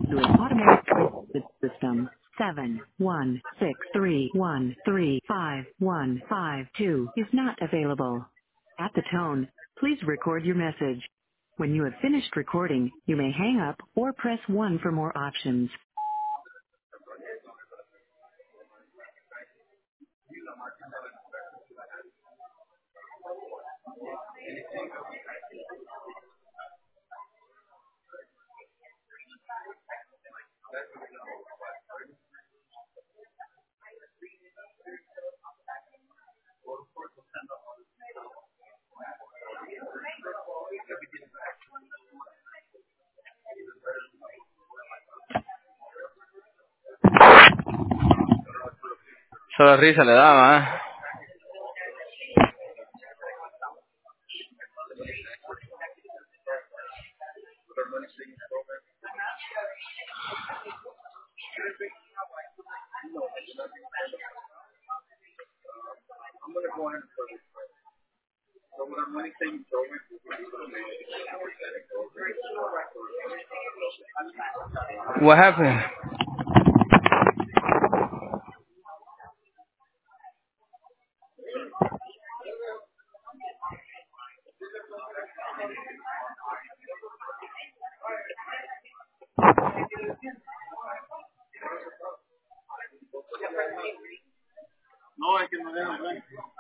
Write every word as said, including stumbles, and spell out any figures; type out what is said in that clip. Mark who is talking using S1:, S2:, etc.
S1: to an automatic voice system. Seven one six three one three five one five two is not available. At the tone, please record your message. When you have finished recording, you may hang up or press one for more options.
S2: Solo risa le daba, ¿eh? What happened?
S3: No, es que no dejan ver.